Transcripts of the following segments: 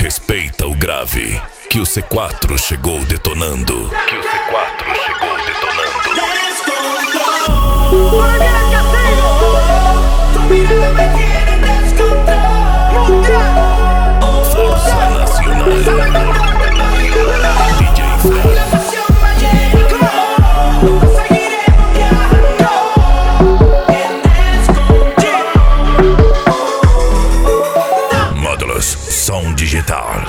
Respeita o grave, que o C4 chegou detonando. Que o C4 chegou detonando. Força Nacional. DJ Fran. Módulos Som Digital.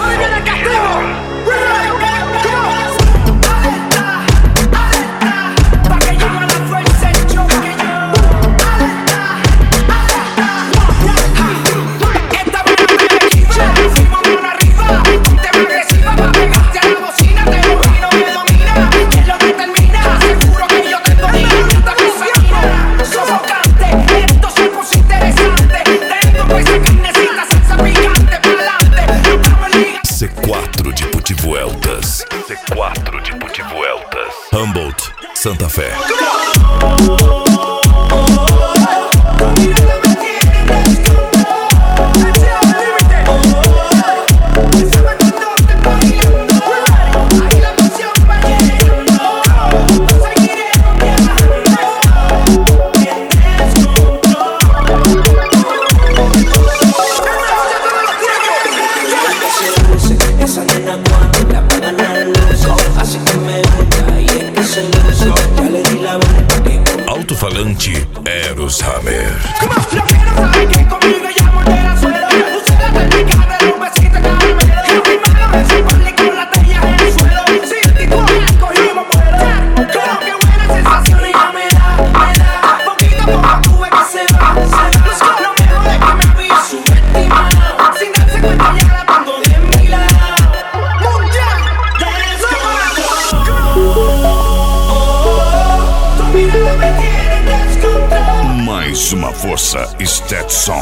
C4 de Putivueltas. C4 de Putivueltas. Humboldt, Santa Fé. Alto-falante Eros Hammer. Mais uma força Stetson.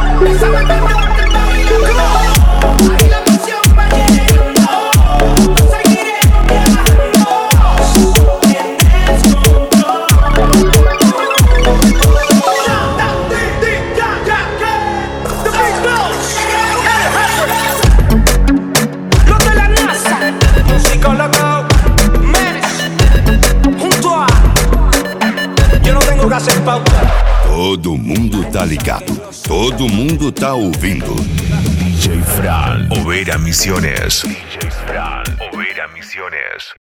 Todo mundo tá ligado, todo mundo tá ouvindo. DJ Fran, Oveira Misiones. DJ Fran, Oveira Misiones.